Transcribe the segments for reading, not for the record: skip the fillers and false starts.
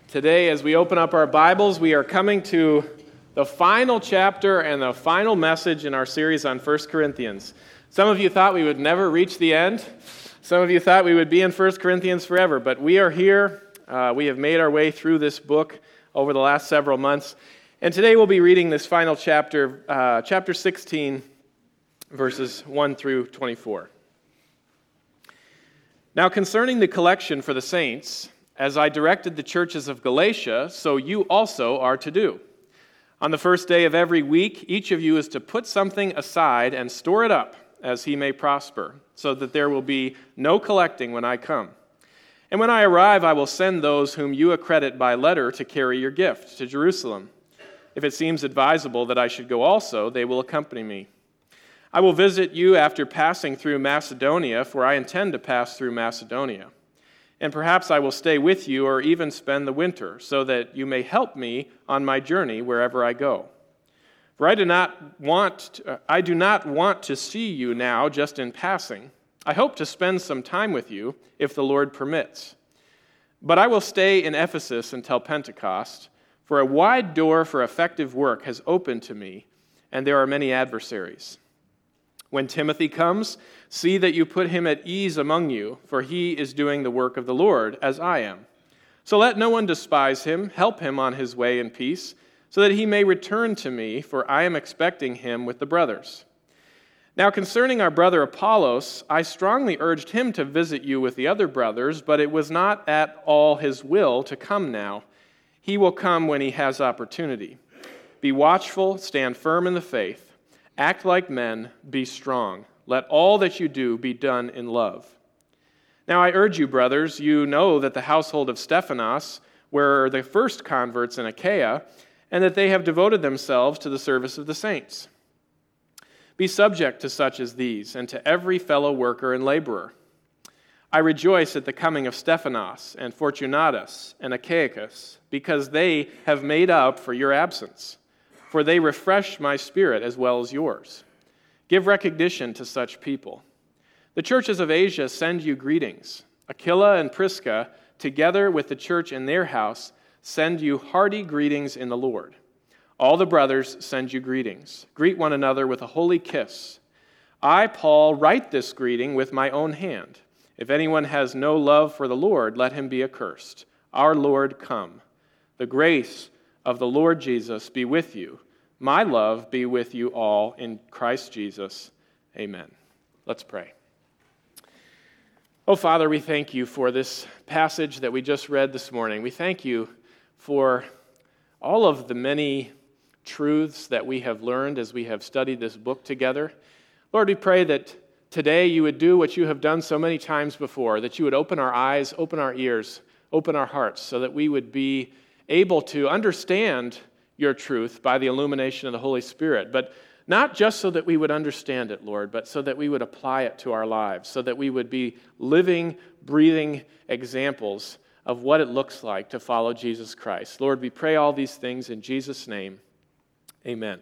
Today, as we open up our Bibles, we are coming to the final chapter and the final message in our series on 1 Corinthians. Some of you thought we would never reach the end. Some of you thought we would be in 1 Corinthians forever, but we are here. We have made our way through this book over the last several months, and today we'll be reading this final chapter, chapter 16, verses 1 through 24. Now concerning the collection for the saints, as I directed the churches of Galatia, so you also are to do. On the first day of every week, each of you is to put something aside and store it up, as he may prosper, so that there will be no collecting when I come. And when I arrive, I will send those whom you accredit by letter to carry your gift to Jerusalem. If it seems advisable that I should go also, they will accompany me. I will visit you after passing through Macedonia, for I intend to pass through Macedonia. And perhaps I will stay with you or even spend the winter, so that you may help me on my journey wherever I go. For I do not want to see you now just in passing. I hope to spend some time with you, if the Lord permits. But I will stay in Ephesus until Pentecost, for a wide door for effective work has opened to me, and there are many adversaries. When Timothy comes, see that you put him at ease among you, for he is doing the work of the Lord, as I am. So let no one despise him, help him on his way in peace, so that he may return to me, for I am expecting him with the brothers. Now concerning our brother Apollos, I strongly urged him to visit you with the other brothers, but it was not at all his will to come now. He will come when he has opportunity. Be watchful, stand firm in the faith. Act like men, be strong. Let all that you do be done in love. Now I urge you, brothers, you know that the household of Stephanas were the first converts in Achaia, and that they have devoted themselves to the service of the saints. Be subject to such as these, and to every fellow worker and laborer. I rejoice at the coming of Stephanas and Fortunatus and Achaicus, because they have made up for your absence. For they refresh my spirit as well as yours. Give recognition to such people. The churches of Asia send you greetings. Aquila and Prisca, together with the church in their house, send you hearty greetings in the Lord. All the brothers send you greetings. Greet one another with a holy kiss. I, Paul, write this greeting with my own hand. If anyone has no love for the Lord, let him be accursed. Our Lord, come. The grace of the Lord Jesus be with you. My love be with you all in Christ Jesus. Amen. Let's pray. Oh, Father, we thank you for this passage that we just read this morning. We thank you for all of the many truths that we have learned as we have studied this book together. Lord, we pray that today you would do what you have done so many times before, that you would open our eyes, open our ears, open our hearts, so that we would be able to understand your truth by the illumination of the Holy Spirit, but not just so that we would understand it, Lord, but so that we would apply it to our lives, so that we would be living, breathing examples of what it looks like to follow Jesus Christ. Lord, we pray all these things in Jesus' name. Amen.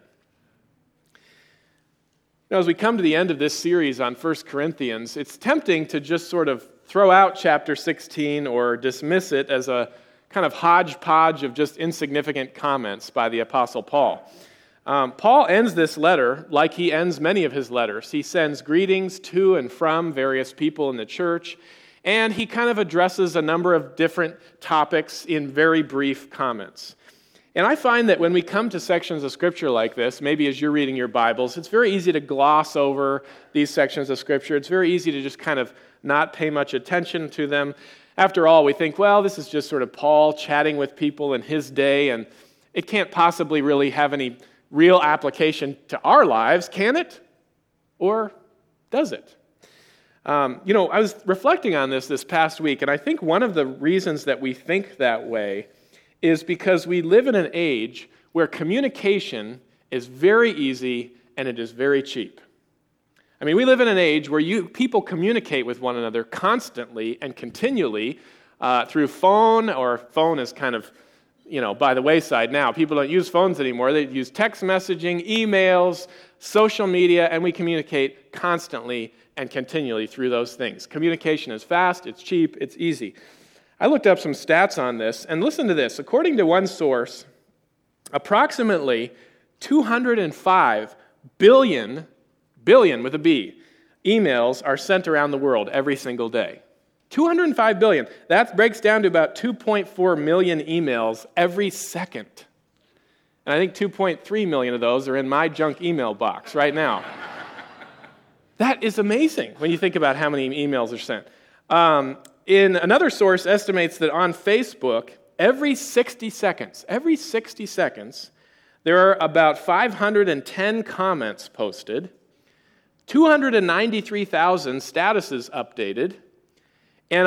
Now, as we come to the end of this series on 1 Corinthians, it's tempting to just sort of throw out chapter 16 or dismiss it as a kind of hodgepodge of just insignificant comments by the Apostle Paul. Paul ends this letter like he ends many of his letters. He sends greetings to and from various people in the church, and he kind of addresses a number of different topics in very brief comments. And I find that when we come to sections of Scripture like this, maybe as you're reading your Bibles, it's very easy to gloss over these sections of Scripture. It's very easy to just kind of not pay much attention to them. After all, we think, well, this is just sort of Paul chatting with people in his day, and it can't possibly really have any real application to our lives, can it? Or does it? I was reflecting on this past week, and I think one of the reasons that we think that way is because we live in an age where communication is very easy and it is very cheap. I mean, we live in an age where people communicate with one another constantly and continually through phone, or phone is kind of, by the wayside now. People don't use phones anymore. They use text messaging, emails, social media, and we communicate constantly and continually through those things. Communication is fast, it's cheap, it's easy. I looked up some stats on this, and listen to this. According to one source, approximately 205 billion with a B, emails are sent around the world every single day. 205 billion. That breaks down to about 2.4 million emails every second. And I think 2.3 million of those are in my junk email box right now. That is amazing when you think about how many emails are sent. In another source estimates that on Facebook, every 60 seconds, there are about 510 comments posted, 293,000 statuses updated, and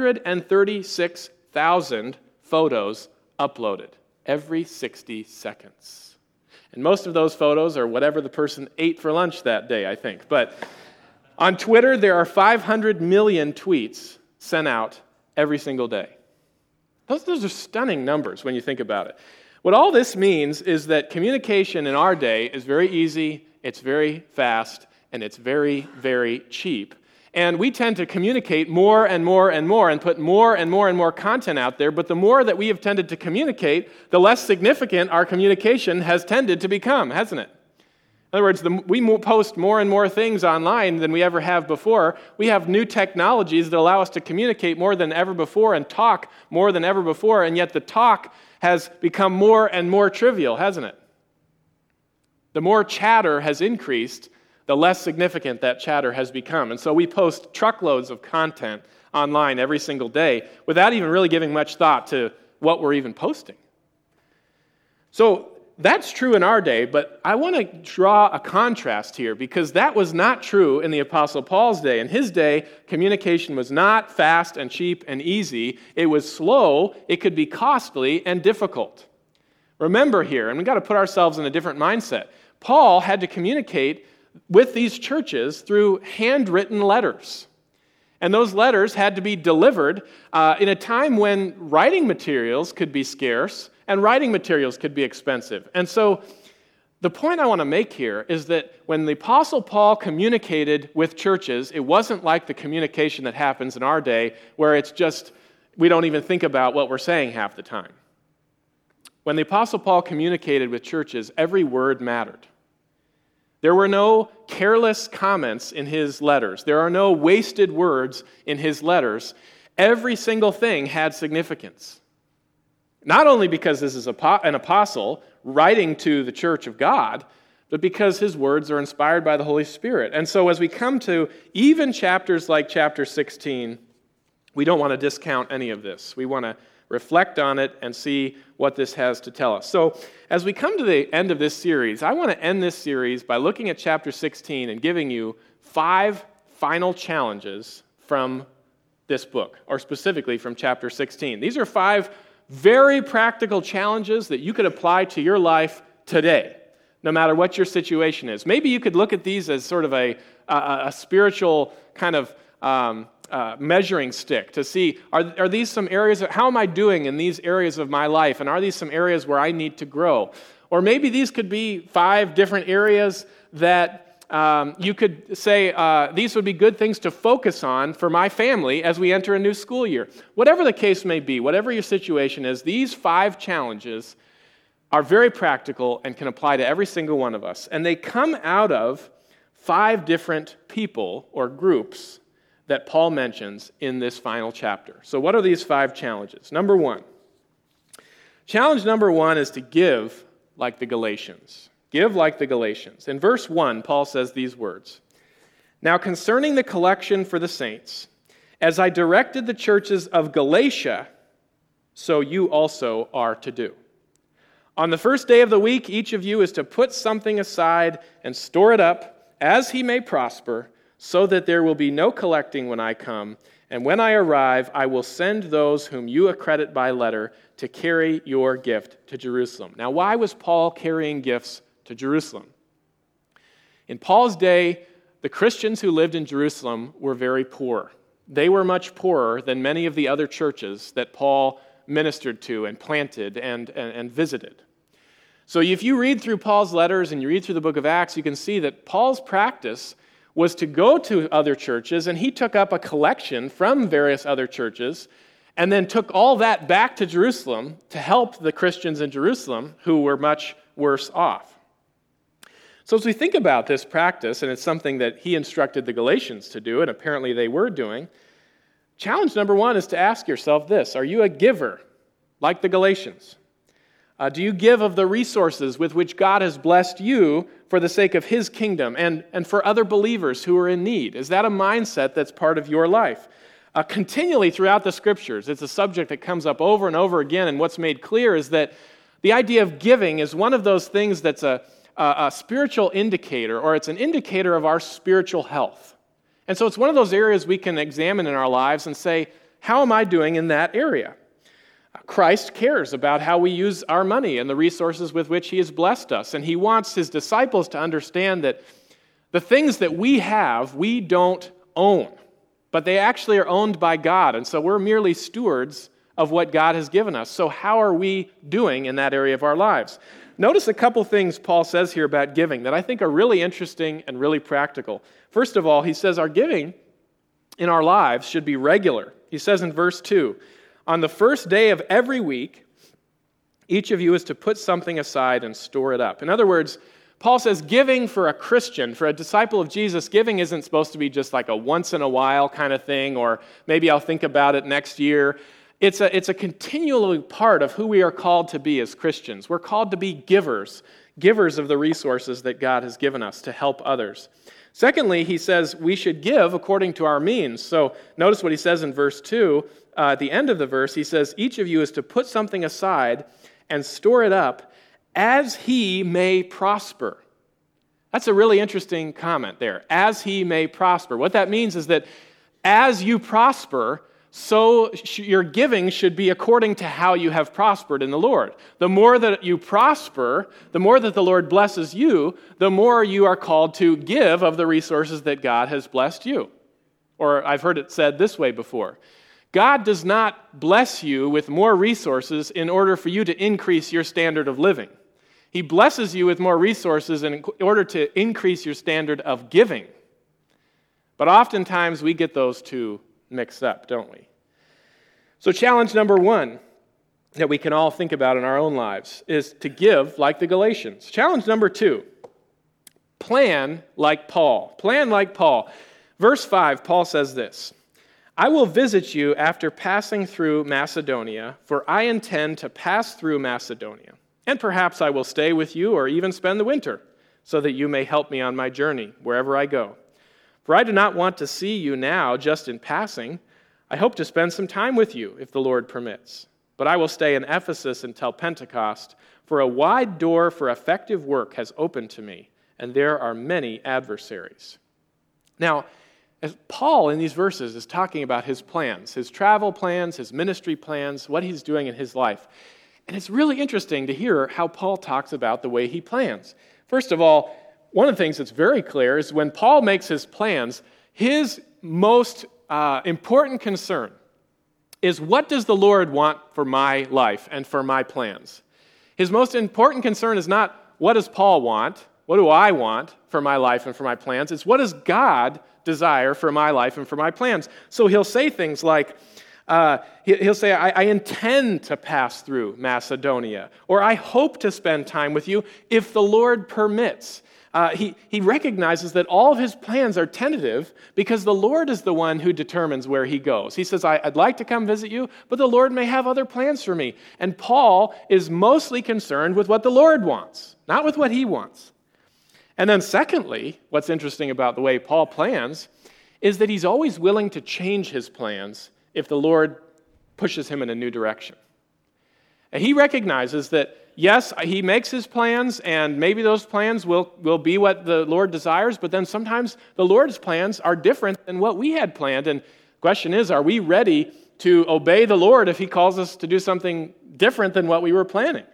136,000 photos uploaded every 60 seconds. And most of those photos are whatever the person ate for lunch that day, I think. But on Twitter, there are 500 million tweets sent out every single day. Those are stunning numbers when you think about it. What all this means is that communication in our day is very easy, it's very fast, and it's very, very cheap. And we tend to communicate more and more and more and put more and more and more content out there, but the more that we have tended to communicate, the less significant our communication has tended to become, hasn't it? In other words, we post more and more things online than we ever have before. We have new technologies that allow us to communicate more than ever before and talk more than ever before, and yet the talk has become more and more trivial, hasn't it? The more chatter has increased, the less significant that chatter has become. And so we post truckloads of content online every single day without even really giving much thought to what we're even posting. So that's true in our day, but I want to draw a contrast here because that was not true in the Apostle Paul's day. In his day, communication was not fast and cheap and easy. It was slow, it could be costly and difficult. Remember here, and we've got to put ourselves in a different mindset. Paul had to communicate with these churches through handwritten letters. And those letters had to be delivered in a time when writing materials could be scarce and writing materials could be expensive. And so the point I want to make here is that when the Apostle Paul communicated with churches, it wasn't like the communication that happens in our day where it's just, we don't even think about what we're saying half the time. When the Apostle Paul communicated with churches, every word mattered. There were no careless comments in his letters. There are no wasted words in his letters. Every single thing had significance. Not only because this is an apostle writing to the church of God, but because his words are inspired by the Holy Spirit. And so as we come to even chapters like chapter 16, we don't want to discount any of this. We want to reflect on it and see what this has to tell us. So as we come to the end of this series, I want to end this series by looking at chapter 16 and giving you 5 final challenges from this book, or specifically from chapter 16. These are 5 very practical challenges that you could apply to your life today, no matter what your situation is. Maybe you could look at these as sort of a spiritual kind of measuring stick to see, are these some areas, how am I doing in these areas of my life, and are these some areas where I need to grow? Or maybe these could be 5 different areas that you could say, these would be good things to focus on for my family as we enter a new school year. Whatever the case may be, whatever your situation is, these 5 challenges are very practical and can apply to every single one of us. And they come out of 5 different people or groups that Paul mentions in this final chapter. So what are these 5 challenges? Number 1. Challenge number 1 is to give like the Galatians. Give like the Galatians. In verse 1, Paul says these words, "Now concerning the collection for the saints, as I directed the churches of Galatia, so you also are to do. On the first day of the week, each of you is to put something aside and store it up, as he may prosper, so that there will be no collecting when I come. And when I arrive, I will send those whom you accredit by letter to carry your gift to Jerusalem." Now, why was Paul carrying gifts to Jerusalem? In Paul's day, the Christians who lived in Jerusalem were very poor. They were much poorer than many of the other churches that Paul ministered to and planted and visited. So if you read through Paul's letters and you read through the book of Acts, you can see that Paul's practice was to go to other churches, and he took up a collection from various other churches, and then took all that back to Jerusalem to help the Christians in Jerusalem who were much worse off. So as we think about this practice, and it's something that he instructed the Galatians to do, and apparently they were doing, challenge number one is to ask yourself this: are you a giver like the Galatians? Do you give of the resources with which God has blessed you for the sake of his kingdom and for other believers who are in need? Is that a mindset that's part of your life? Continually throughout the Scriptures, it's a subject that comes up over and over again, and what's made clear is that the idea of giving is one of those things that's a spiritual indicator, or it's an indicator of our spiritual health. And so it's one of those areas we can examine in our lives and say, how am I doing in that area? Christ cares about how we use our money and the resources with which he has blessed us. And he wants his disciples to understand that the things that we have, we don't own, but they actually are owned by God. And so we're merely stewards of what God has given us. So how are we doing in that area of our lives? Notice a couple things Paul says here about giving that I think are really interesting and really practical. First of all, he says our giving in our lives should be regular. He says in verse 2, on the first day of every week, each of you is to put something aside and store it up. In other words, Paul says giving for a Christian, for a disciple of Jesus, giving isn't supposed to be just like a once-in-a-while kind of thing, or maybe I'll think about it next year. It's a continual part of who we are called to be as Christians. We're called to be givers of the resources that God has given us to help others. Secondly, he says we should give according to our means. So notice what he says in verse 2. At the end of the verse, he says, each of you is to put something aside and store it up as he may prosper. That's a really interesting comment there. As he may prosper. What that means is that as you prosper, so your giving should be according to how you have prospered in the Lord. The more that you prosper, the more that the Lord blesses you, the more you are called to give of the resources that God has blessed you. Or I've heard it said this way before. God does not bless you with more resources in order for you to increase your standard of living. He blesses you with more resources in order to increase your standard of giving. But oftentimes we get those two mixed up, don't we? So challenge number one that we can all think about in our own lives is to give like the Galatians. Challenge number two, plan like Paul. Plan like Paul. Verse 5, Paul says this, I will visit you after passing through Macedonia, for I intend to pass through Macedonia. And perhaps I will stay with you or even spend the winter, so that you may help me on my journey wherever I go. For I do not want to see you now just in passing. I hope to spend some time with you, if the Lord permits. But I will stay in Ephesus until Pentecost, for a wide door for effective work has opened to me, and there are many adversaries. Now, as Paul in these verses is talking about his plans, his travel plans, his ministry plans, what he's doing in his life. And it's really interesting to hear how Paul talks about the way he plans. First of all, one of the things that's very clear is when Paul makes his plans, his most important concern is what does the Lord want for my life and for my plans? His most important concern is not what does Paul want, what do I want for my life and for my plans? It's what does God desire for my life and for my plans? So he'll say things like, he'll say, I intend to pass through Macedonia, or I hope to spend time with you if the Lord permits. He recognizes that all of his plans are tentative because the Lord is the one who determines where he goes. He says, I'd like to come visit you, but the Lord may have other plans for me. And Paul is mostly concerned with what the Lord wants, not with what he wants. And then secondly, what's interesting about the way Paul plans is that he's always willing to change his plans if the Lord pushes him in a new direction. And he recognizes that, yes, he makes his plans, and maybe those plans will be what the Lord desires, but then sometimes the Lord's plans are different than what we had planned. And the question is, are we ready to obey the Lord if he calls us to do something different than what we were planning?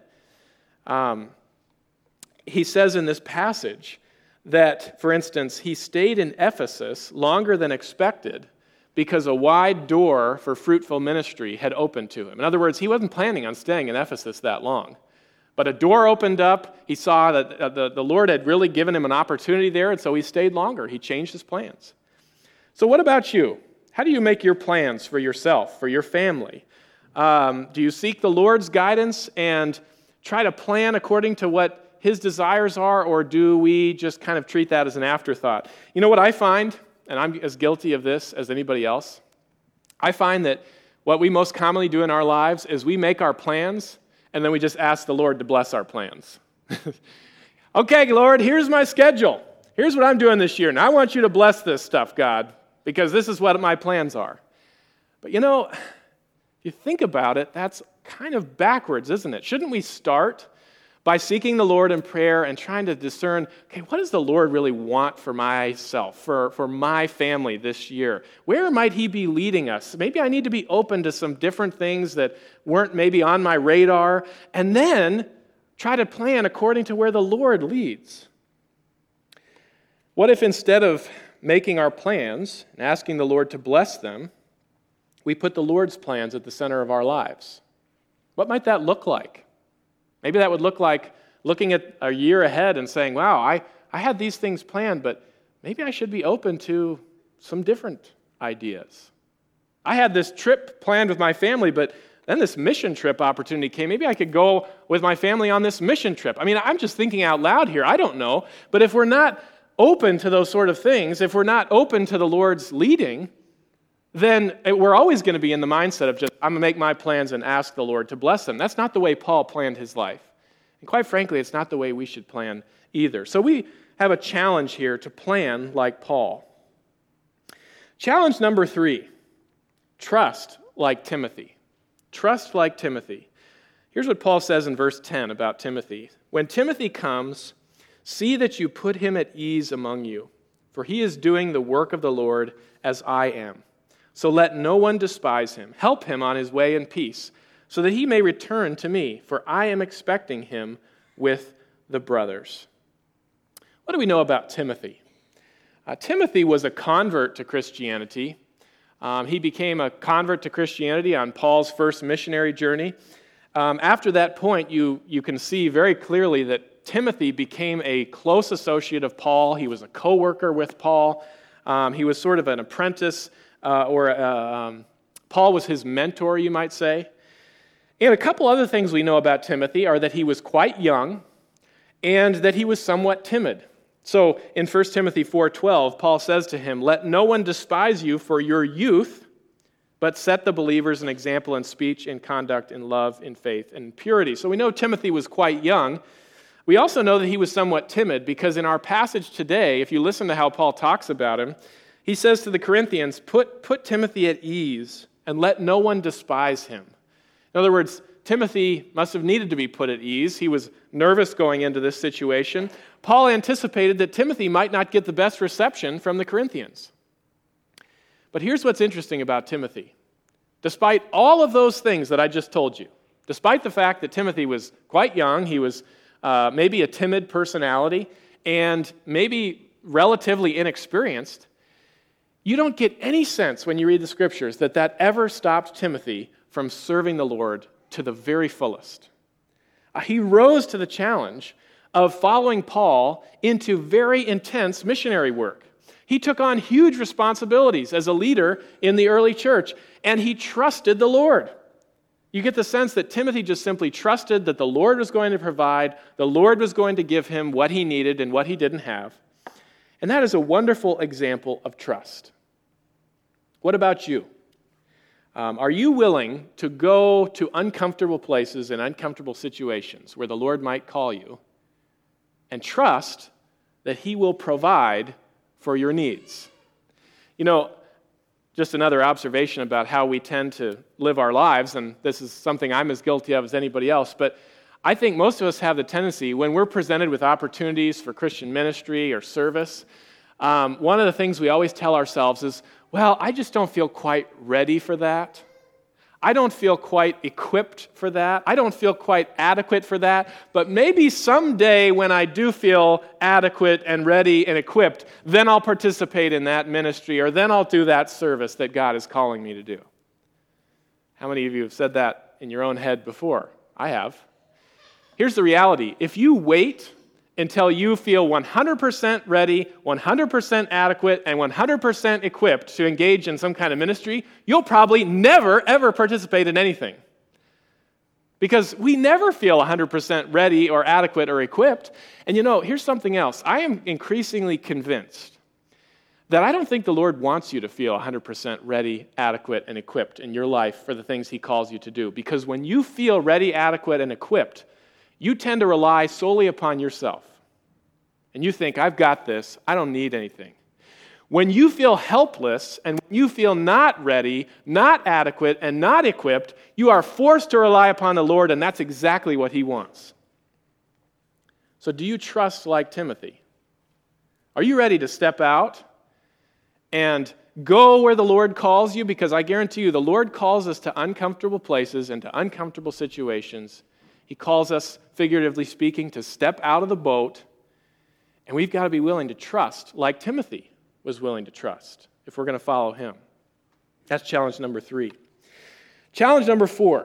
He says in this passage that, for instance, he stayed in Ephesus longer than expected because a wide door for fruitful ministry had opened to him. In other words, he wasn't planning on staying in Ephesus that long. But a door opened up. He saw that the Lord had really given him an opportunity there, and so he stayed longer. He changed his plans. So what about you? How do you make your plans for yourself, for your family, Do you seek the Lord's guidance and try to plan according to what His desires are, or do we just kind of treat that as an afterthought? You know what I find, and I'm as guilty of this as anybody else, I find that what we most commonly do in our lives is we make our plans, and then we just ask the Lord to bless our plans. Okay, Lord, here's my schedule. Here's what I'm doing this year, and I want you to bless this stuff, God, because this is what my plans are. But if you think about it, that's kind of backwards, isn't it? Shouldn't we start by seeking the Lord in prayer and trying to discern, okay, what does the Lord really want for myself, for my family this year? Where might He be leading us? Maybe I need to be open to some different things that weren't maybe on my radar, and then try to plan according to where the Lord leads. What if instead of making our plans and asking the Lord to bless them, we put the Lord's plans at the center of our lives? What might that look like? Maybe that would look like looking at a year ahead and saying, wow, I had these things planned, but maybe I should be open to some different ideas. I had this trip planned with my family, but then this mission trip opportunity came. Maybe I could go with my family on this mission trip. I mean, I'm just thinking out loud here. I don't know. But if we're not open to those sort of things, if we're not open to the Lord's leading, then we're always going to be in the mindset of just, I'm going to make my plans and ask the Lord to bless them. That's not the way Paul planned his life. And quite frankly, it's not the way we should plan either. So we have a challenge here to plan like Paul. Challenge number 3, trust like Timothy. Trust like Timothy. Here's what Paul says in verse 10 about Timothy. When Timothy comes, see that you put him at ease among you, for he is doing the work of the Lord as I am. So let no one despise him. Help him on his way in peace, so that he may return to me, for I am expecting him with the brothers. What do we know about Timothy? Timothy was a convert to Christianity. He became a convert to Christianity on Paul's first missionary journey. After that point, you can see very clearly that Timothy became a close associate of Paul. He was a co-worker with Paul. He was sort of an apprentice, Paul was his mentor, you might say. And a couple other things we know about Timothy are that he was quite young and that he was somewhat timid. So in 1 Timothy 4:12, Paul says to him, let no one despise you for your youth, but set the believers an example in speech, in conduct, in love, in faith, and in purity. So we know Timothy was quite young. We also know that he was somewhat timid because in our passage today, if you listen to how Paul talks about him, he says to the Corinthians, put Timothy at ease and let no one despise him. In other words, Timothy must have needed to be put at ease. He was nervous going into this situation. Paul anticipated that Timothy might not get the best reception from the Corinthians. But here's what's interesting about Timothy. Despite all of those things that I just told you, despite the fact that Timothy was quite young, he was maybe a timid personality, and maybe relatively inexperienced, you don't get any sense when you read the Scriptures that ever stopped Timothy from serving the Lord to the very fullest. He rose to the challenge of following Paul into very intense missionary work. He took on huge responsibilities as a leader in the early church, and he trusted the Lord. You get the sense that Timothy just simply trusted that the Lord was going to provide, the Lord was going to give him what he needed and what he didn't have. And that is a wonderful example of trust. What about you? Are you willing to go to uncomfortable places and uncomfortable situations where the Lord might call you and trust that He will provide for your needs? You know, just another observation about how we tend to live our lives, and this is something I'm as guilty of as anybody else, but I think most of us have the tendency, when we're presented with opportunities for Christian ministry or service, one of the things we always tell ourselves is, well, I just don't feel quite ready for that. I don't feel quite equipped for that. I don't feel quite adequate for that. But maybe someday when I do feel adequate and ready and equipped, then I'll participate in that ministry, or then I'll do that service that God is calling me to do. How many of you have said that in your own head before? I have. Here's the reality. If you wait until you feel 100% ready, 100% adequate, and 100% equipped to engage in some kind of ministry, you'll probably never, ever participate in anything. Because we never feel 100% ready or adequate or equipped. And here's something else. I am increasingly convinced that I don't think the Lord wants you to feel 100% ready, adequate, and equipped in your life for the things He calls you to do. Because when you feel ready, adequate, and equipped, you tend to rely solely upon yourself. And you think, I've got this, I don't need anything. When you feel helpless and when you feel not ready, not adequate, and not equipped, you are forced to rely upon the Lord, and that's exactly what He wants. So do you trust like Timothy? Are you ready to step out and go where the Lord calls you? Because I guarantee you, the Lord calls us to uncomfortable places and to uncomfortable situations. He calls us, figuratively speaking, to step out of the boat, and we've got to be willing to trust like Timothy was willing to trust if we're going to follow him. That's challenge number 3. Challenge number 4,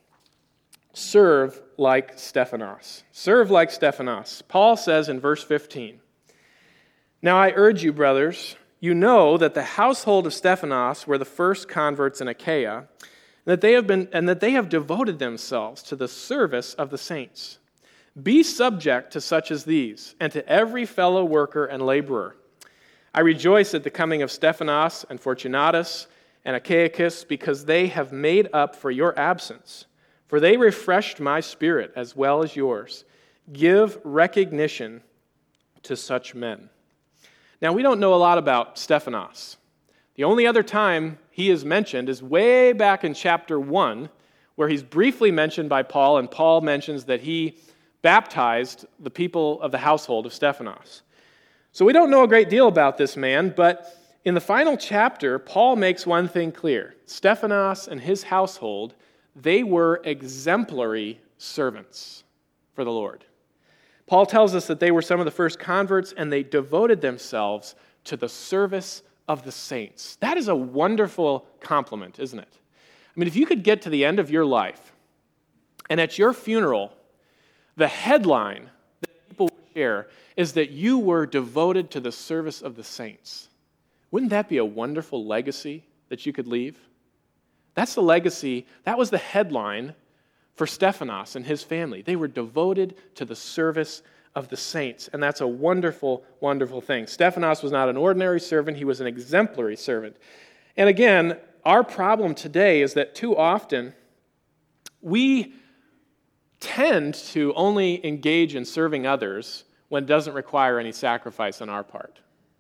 serve like Stephanos. Serve like Stephanos. Paul says in verse 15, "Now I urge you, brothers, you know that the household of Stephanos were the first converts in Achaia, and that they have devoted themselves to the service of the saints. Be subject to such as these, and to every fellow worker and laborer. I rejoice at the coming of Stephanos and Fortunatus and Achaicus, because they have made up for your absence. For they refreshed my spirit as well as yours. Give recognition to such men." Now, we don't know a lot about Stephanos. The only other time he is mentioned is way back in chapter 1, where he's briefly mentioned by Paul, and Paul mentions that he baptized the people of the household of Stephanos. So we don't know a great deal about this man, but in the final chapter, Paul makes one thing clear. Stephanos and his household, they were exemplary servants for the Lord. Paul tells us that they were some of the first converts, and they devoted themselves to the service of the saints. That is a wonderful compliment, isn't it? I mean, if you could get to the end of your life, and at your funeral, the headline that people would share is that you were devoted to the service of the saints. Wouldn't that be a wonderful legacy that you could leave? That's the legacy, that was the headline for Stephanos and his family. They were devoted to the service of the saints, and that's a wonderful, wonderful thing. Stephanos was not an ordinary servant, he was an exemplary servant. And again, our problem today is that too often we tend to only engage in serving others when it doesn't require any sacrifice on our part.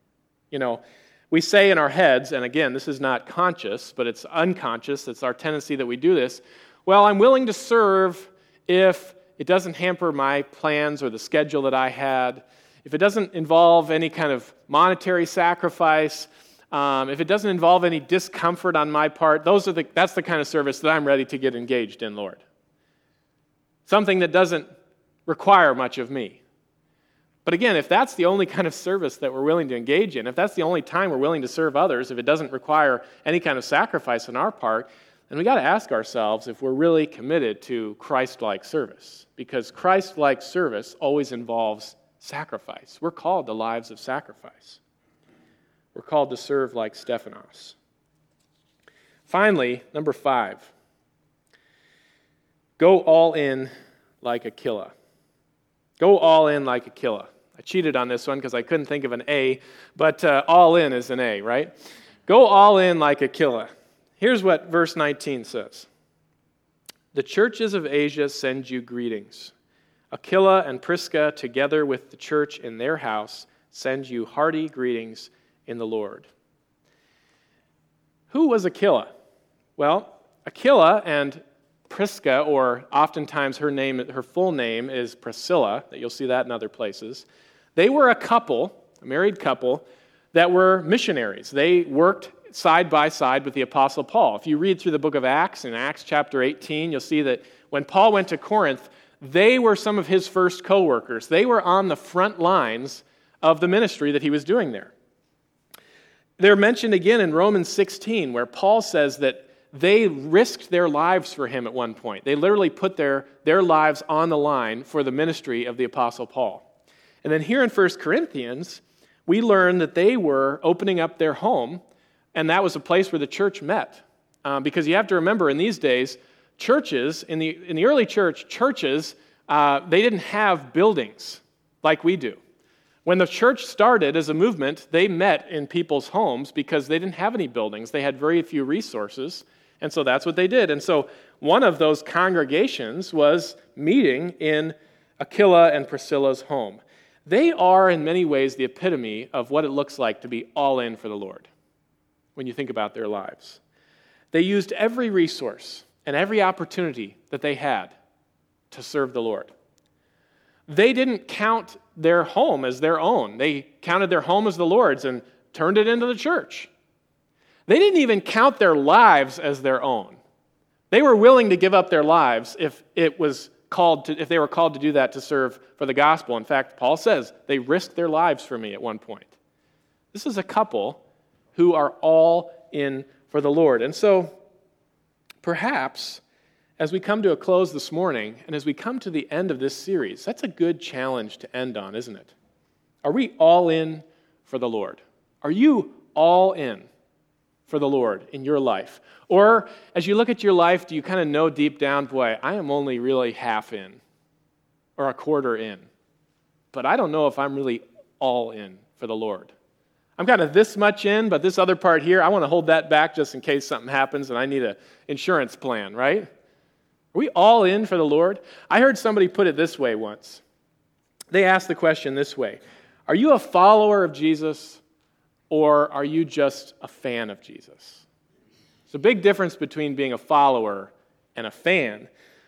We say in our heads, and again, this is not conscious, but it's unconscious, it's our tendency that we do this, well, I'm willing to serve if it doesn't hamper my plans or the schedule that I had, if it doesn't involve any kind of monetary sacrifice, if it doesn't involve any discomfort on my part, that's the kind of service that I'm ready to get engaged in, Lord. Something that doesn't require much of me. But again, if that's the only kind of service that we're willing to engage in, if that's the only time we're willing to serve others, if it doesn't require any kind of sacrifice on our part, then we got to ask ourselves if we're really committed to Christ-like service. Because Christ-like service always involves sacrifice. We're called to lives of sacrifice. We're called to serve like Stephanos. Finally, number 5. Go all in like Aquila. Go all in like Aquila. I cheated on this one because I couldn't think of an A, but all in is an A, right? Go all in like Aquila. Here's what verse 19 says. The churches of Asia send you greetings. Aquila and Prisca, together with the church in their house, send you hearty greetings in the Lord. Who was Aquila? Well, Aquila and Prisca, or oftentimes her full name is Priscilla, that you'll see that in other places. They were a married couple, that were missionaries. They worked side by side with the Apostle Paul. If you read through the book of Acts, in Acts chapter 18, you'll see that when Paul went to Corinth, they were some of his first co-workers. They were on the front lines of the ministry that he was doing there. They're mentioned again in Romans 16, where Paul says that they risked their lives for him at one point. They literally put their lives on the line for the ministry of the Apostle Paul. And then here in 1 Corinthians, we learn that they were opening up their home, and that was a place where the church met. Because you have to remember, in these days, churches, in the early church, churches, they didn't have buildings like we do. When the church started as a movement, they met in people's homes because they didn't have any buildings. They had very few resources, and so that's what they did. And so one of those congregations was meeting in Aquila and Priscilla's home. They are, in many ways, the epitome of what it looks like to be all in for the Lord when you think about their lives. They used every resource and every opportunity that they had to serve the Lord. They didn't count their home as their own. They counted their home as the Lord's and turned it into the church. They didn't even count their lives as their own. They were willing to give up their lives if they were called to do that to serve for the gospel. In fact, Paul says they risked their lives for me at one point. This is a couple who are all in for the Lord. And so, perhaps, as we come to a close this morning, and as we come to the end of this series, that's a good challenge to end on, isn't it? Are we all in for the Lord? Are you all in for the Lord in your life? Or, as you look at your life, do you kind of know deep down, boy, I am only really half in, or a quarter in, but I don't know if I'm really all in for the Lord. I'm kind of this much in, but this other part here, I want to hold that back just in case something happens and I need an insurance plan, right? Are we all in for the Lord? I heard somebody put it this way once. They asked the question this way: are you a follower of Jesus, or are you just a fan of Jesus? There's a big difference between being a follower and a fan.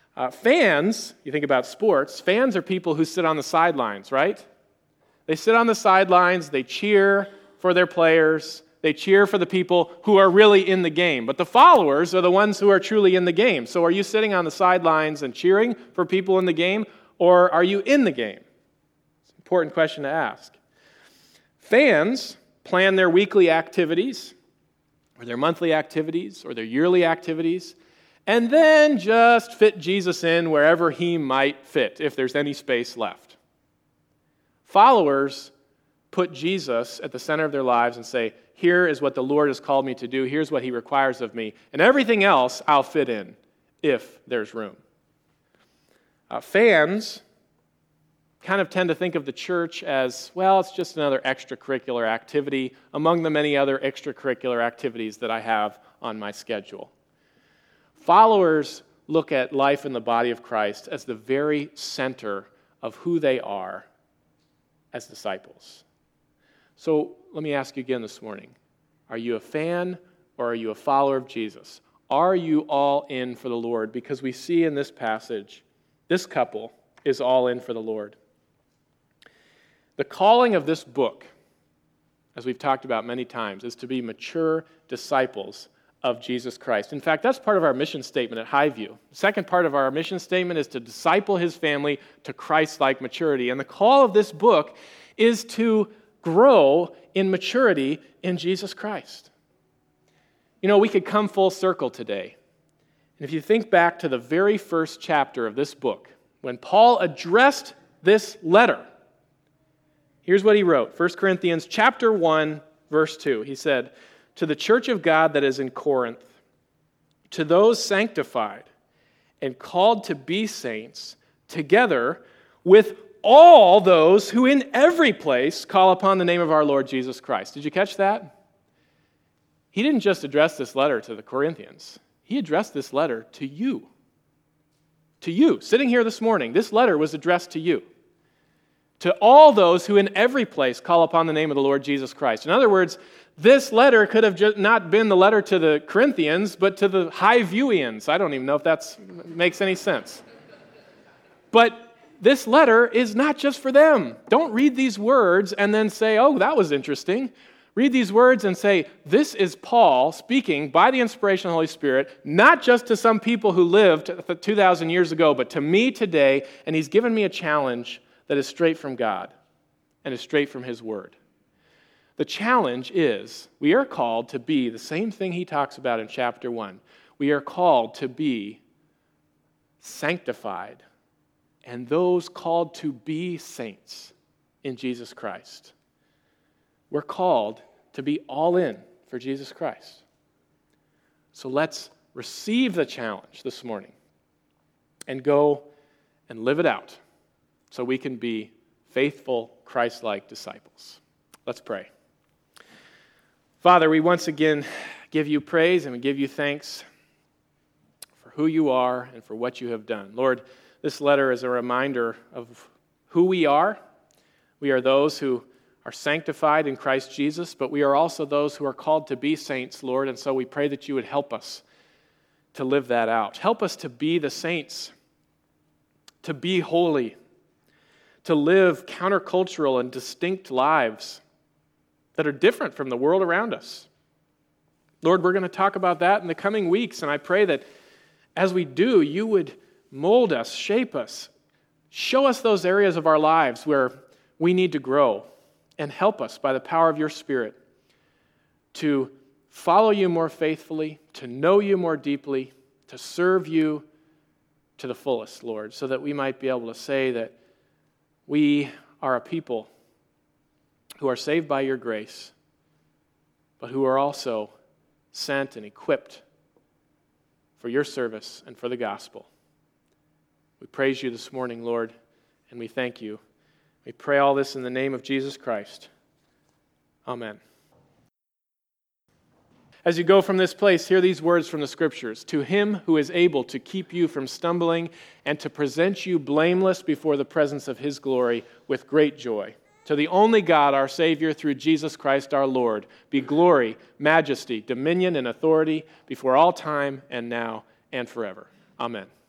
Fans, you think about sports, fans are people who sit on the sidelines, right? They sit on the sidelines, they cheer for their players, they cheer for the people who are really in the game. But the followers are the ones who are truly in the game. So are you sitting on the sidelines and cheering for people in the game, or are you in the game? It's an important question to ask. Fans plan their weekly activities, or their monthly activities, or their yearly activities, and then just fit Jesus in wherever he might fit, if there's any space left. Followers put Jesus at the center of their lives and say, here is what the Lord has called me to do, here's what he requires of me, and everything else I'll fit in if there's room. Fans kind of tend to think of the church as, well, it's just another extracurricular activity among the many other extracurricular activities that I have on my schedule. Followers look at life in the body of Christ as the very center of who they are as disciples. So let me ask you again this morning. Are you a fan or are you a follower of Jesus? Are you all in for the Lord? Because we see in this passage, this couple is all in for the Lord. The calling of this book, as we've talked about many times, is to be mature disciples of Jesus Christ. In fact, that's part of our mission statement at Highview. The second part of our mission statement is to disciple his family to Christ-like maturity. And the call of this book is to grow in maturity in Jesus Christ. You know, we could come full circle today. And if you think back to the very first chapter of this book, when Paul addressed this letter, here's what he wrote. 1 Corinthians chapter 1, verse 2. He said, to the church of God that is in Corinth, to those sanctified and called to be saints, together with all those who in every place call upon the name of our Lord Jesus Christ. Did you catch that? He didn't just address this letter to the Corinthians. He addressed this letter to you. To you, sitting here this morning, this letter was addressed to you. To all those who in every place call upon the name of the Lord Jesus Christ. In other words, this letter could have just not been the letter to the Corinthians, but to the Highviewians. I don't even know if that makes any sense. But this letter is not just for them. Don't read these words and then say, oh, that was interesting. Read these words and say, this is Paul speaking by the inspiration of the Holy Spirit, not just to some people who lived 2,000 years ago, but to me today, and he's given me a challenge that is straight from God and is straight from his word. The challenge is we are called to be the same thing he talks about in chapter 1. We are called to be sanctified and those called to be saints in Jesus Christ. We're called to be all in for Jesus Christ. So let's receive the challenge this morning and go and live it out so we can be faithful, Christ-like disciples. Let's pray. Father, we once again give you praise and we give you thanks for who you are and for what you have done. Lord, this letter is a reminder of who we are. We are those who are sanctified in Christ Jesus, but we are also those who are called to be saints, Lord, and so we pray that you would help us to live that out. Help us to be the saints, to be holy, to live countercultural and distinct lives that are different from the world around us. Lord, we're going to talk about that in the coming weeks, and I pray that as we do, you would mold us, shape us, show us those areas of our lives where we need to grow, and help us by the power of your Spirit to follow you more faithfully, to know you more deeply, to serve you to the fullest, Lord, so that we might be able to say that we are a people who are saved by your grace, but who are also sent and equipped for your service and for the gospel. We praise you this morning, Lord, and we thank you. We pray all this in the name of Jesus Christ. Amen. As you go from this place, hear these words from the Scriptures. To him who is able to keep you from stumbling and to present you blameless before the presence of his glory with great joy. To the only God, our Savior, through Jesus Christ our Lord, be glory, majesty, dominion, and authority before all time and now and forever. Amen.